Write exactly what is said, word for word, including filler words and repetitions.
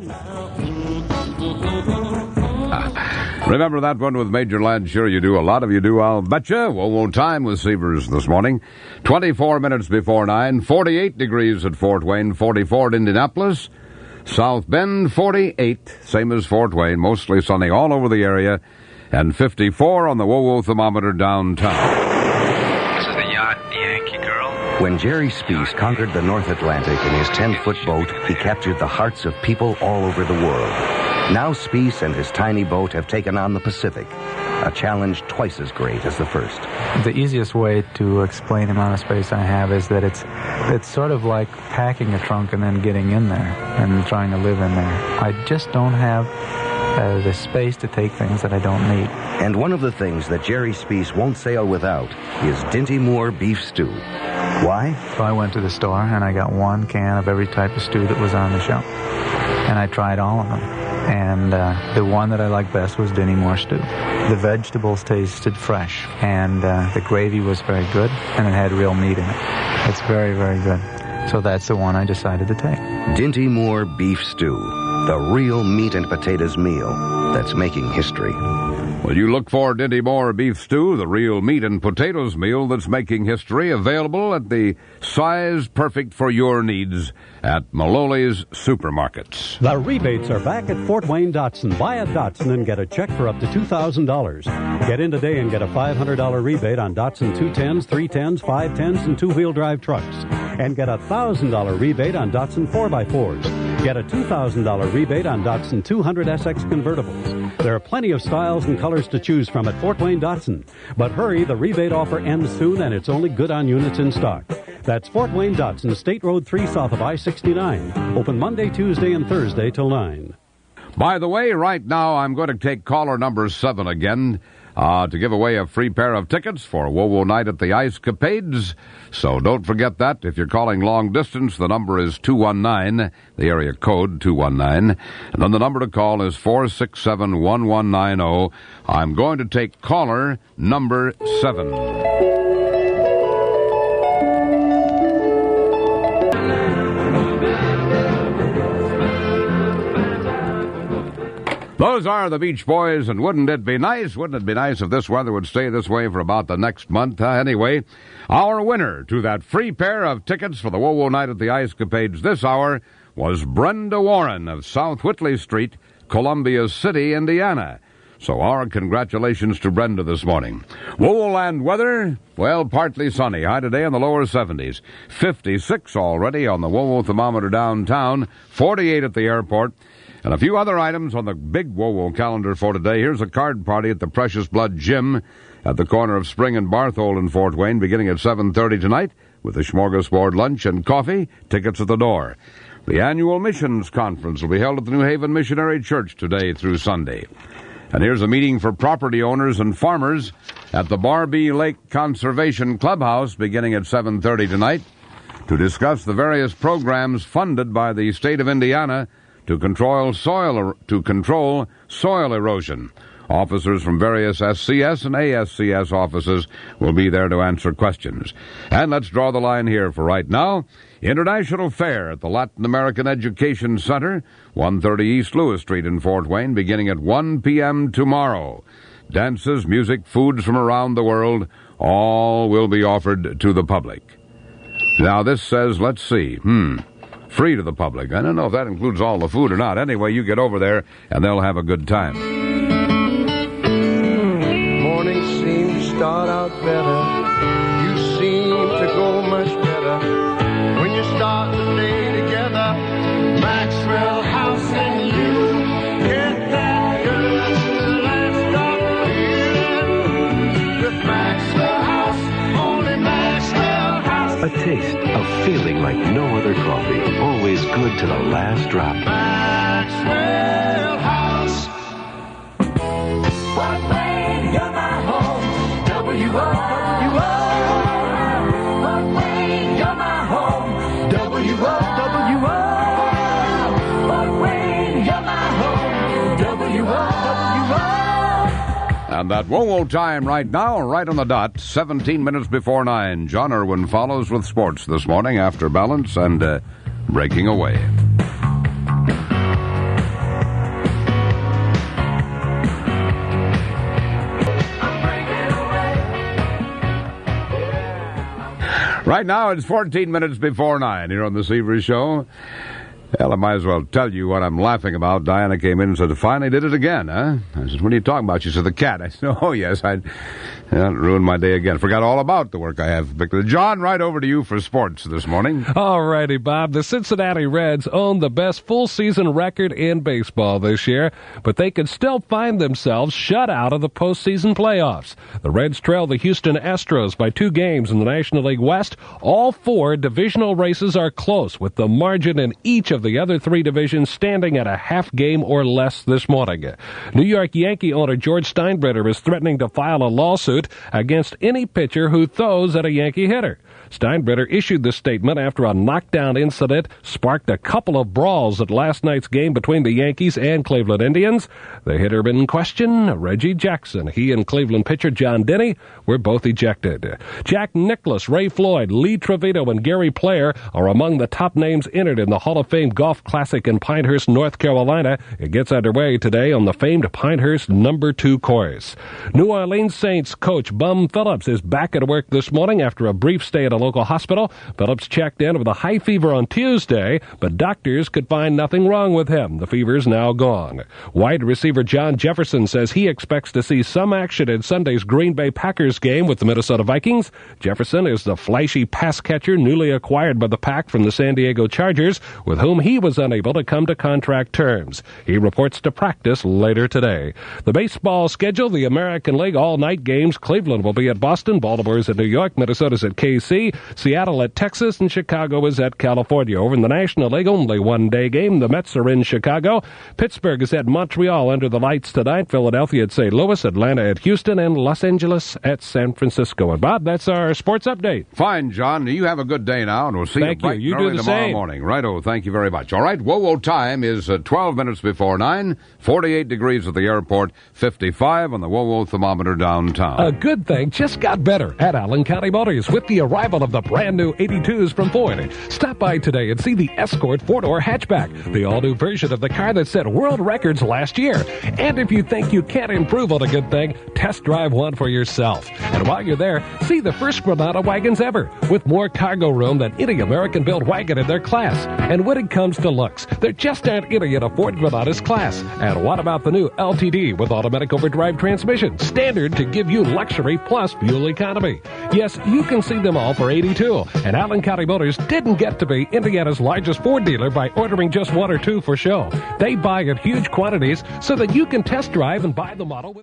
Remember that one with Major Ladd? Sure you do. A lot of you do, I'll betcha. Well, won't time with Seavers this morning. twenty-four minutes before nine. forty-eight degrees at Fort Wayne. forty-four at Indianapolis. South Bend, forty-eight. Same as Fort Wayne. Mostly sunny all over the area. And fifty-four on the WoWo thermometer downtown. This is the yacht, the Yankee Girl. When Jerry Speece conquered the North Atlantic in his ten-foot boat, he captured the hearts of people all over the world. Now Speece and his tiny boat have taken on the Pacific, a challenge twice as great as the first. The easiest way to explain the amount of space I have is that it's it's sort of like packing a trunk and then getting in there and trying to live in there. I just don't have uh, the space to take things that I don't need. And one of the things that Jerry Speece won't sail without is Dinty Moore beef stew. Why? So I went to the store and I got one can of every type of stew that was on the shelf. And I tried all of them. And uh, the one that I liked best was Dinty Moore stew. The vegetables tasted fresh, and uh, the gravy was very good, and it had real meat in it. It's very, very good. So that's the one I decided to take. Dinty Moore beef stew, the real meat and potatoes meal that's making history. Well, you look for Dinty Moore beef stew, the real meat and potatoes meal that's making history, available at the size perfect for your needs at Maloli's Supermarkets. The rebates are back at Fort Wayne Datsun. Buy a Datsun and get a check for up to two thousand dollars. Get in today and get a five hundred dollars rebate on Datsun two tens, three tens, five tens, and two-wheel drive trucks. And get a one thousand dollars rebate on Datsun four by fours. Get a two thousand dollars rebate on Datsun two hundred S X convertibles. There are plenty of styles and colors to choose from at Fort Wayne Datsun. But hurry, the rebate offer ends soon and it's only good on units in stock. That's Fort Wayne Datsun, State Road three south of I sixty-nine. Open Monday, Tuesday, and Thursday till nine. By the way, right now I'm going to take caller number seven again uh, to give away a free pair of tickets for WoWo Night at the Ice Capades. So don't forget that. If you're calling long distance, the number is two one nine, the area code two one nine. And then the number to call is four six seven, one one nine zero. I'm going to take caller number seven. Those are the Beach Boys, and wouldn't it be nice, wouldn't it be nice if this weather would stay this way for about the next month? Uh, anyway, our winner to that free pair of tickets for the WoWo Night at the Ice Capades this hour was Brenda Warren of South Whitley Street, Columbia City, Indiana. So our congratulations to Brenda this morning. WoWo Land weather, well, partly sunny. High today in the lower seventies. fifty-six already on the WoWo thermometer downtown, forty-eight at the airport. And a few other items on the big WoWo calendar for today. Here's a card party at the Precious Blood Gym at the corner of Spring and Barthold in Fort Wayne, beginning at seven thirty tonight with a smorgasbord lunch and coffee. Tickets at the door. The annual missions conference will be held at the New Haven Missionary Church today through Sunday. And here's a meeting for property owners and farmers at the Barbee Lake Conservation Clubhouse beginning at seven thirty tonight to discuss the various programs funded by the state of Indiana to control soil to control soil erosion. Officers from various S C S and A S C S offices will be there to answer questions. And let's draw the line here for right now. International Fair at the Latin American Education Center, one thirty East Lewis Street in Fort Wayne, beginning at one p.m. tomorrow. Dances, music, foods from around the world, all will be offered to the public. Now this says, let's see, hmm... free to the public. I don't know if that includes all the food or not. Anyway, you get over there, and they'll have a good time. Morning seems to start out better. You seem to go much better when you start the day together. Maxwell House and you get that good last stop feeling with Maxwell House, only Maxwell House. A taste of feeling like no other coffee. Always good to the last drop. Maxwell House. Fort Wayne, you're my home. W O W O. Fort Wayne, you're my home. W O W O. Fort Wayne, you're my home. W O W O. And that WoWo time right now, right on the dot, seventeen minutes before nine. John Irwin follows with sports this morning after balance and uh, breaking away. Right now, it's fourteen minutes before nine here on the Seaver Show. Well, I might as well tell you what I'm laughing about. Diana came in and said, finally did it again, huh? I said, what are you talking about? She said, the cat. I said, oh, yes, I yeah, ruined my day again. Forgot all about the work I have. John, right over to you for sports this morning. All righty, Bob. The Cincinnati Reds own the best full-season record in baseball this year, but they could still find themselves shut out of the postseason playoffs. The Reds trail the Houston Astros by two games in the National League West. All four divisional races are close, with the margin in each of the other three divisions standing at a half game or less this morning. New York Yankee owner George Steinbrenner is threatening to file a lawsuit against any pitcher who throws at a Yankee hitter. Steinbrenner issued the statement after a knockdown incident sparked a couple of brawls at last night's game between the Yankees and Cleveland Indians. The hitter in question, Reggie Jackson. He and Cleveland pitcher John Denny were both ejected. Jack Nicklaus, Ray Floyd, Lee Trevino, and Gary Player are among the top names entered in the Hall of Fame Golf Classic in Pinehurst, North Carolina. It gets underway today on the famed Pinehurst number two course. New Orleans Saints coach Bum Phillips is back at work this morning after a brief stay at a local hospital. Phillips checked in with a high fever on Tuesday, but doctors could find nothing wrong with him. The fever's now gone. Wide receiver John Jefferson says he expects to see some action in Sunday's Green Bay Packers game with the Minnesota Vikings. Jefferson is the flashy pass catcher newly acquired by the Pack from the San Diego Chargers, with whom he was unable to come to contract terms. He reports to practice later today. The baseball schedule, the American League all-night games. Cleveland will be at Boston, Baltimore's at New York, Minnesota's at K C, Seattle at Texas, and Chicago is at California. Over in the National League, only one-day game. The Mets are in Chicago. Pittsburgh is at Montreal under the lights tonight. Philadelphia at Saint Louis, Atlanta at Houston, and Los Angeles at San Francisco. And Bob, that's our sports update. Fine, John. You have a good day now, and we'll see Thank you bright you. You and early do the tomorrow same. morning. Righto. Thank you very much. All right. Whoa-whoa time is uh, twelve minutes before nine. forty-eight degrees at the airport. fifty-five on the whoa-whoa thermometer downtown. A good thing just got better at Allen County Motors with the arrival of the brand new eighty-twos from Ford. Stop by today and see the Escort four-door hatchback, the all-new version of the car that set world records last year. And if you think you can't improve on a good thing, test drive one for yourself. And while you're there, see the first Granada wagons ever, with more cargo room than any American-built wagon in their class. And when it comes to looks, there just aren't any in a Ford Granada's class. And what about the new L T D with automatic overdrive transmission, standard to give you luxury plus fuel economy? Yes, you can see them all for eighty-two. And Allen County Motors didn't get to be Indiana's largest Ford dealer by ordering just one or two for show. They buy in huge quantities so that you can test drive and buy the model with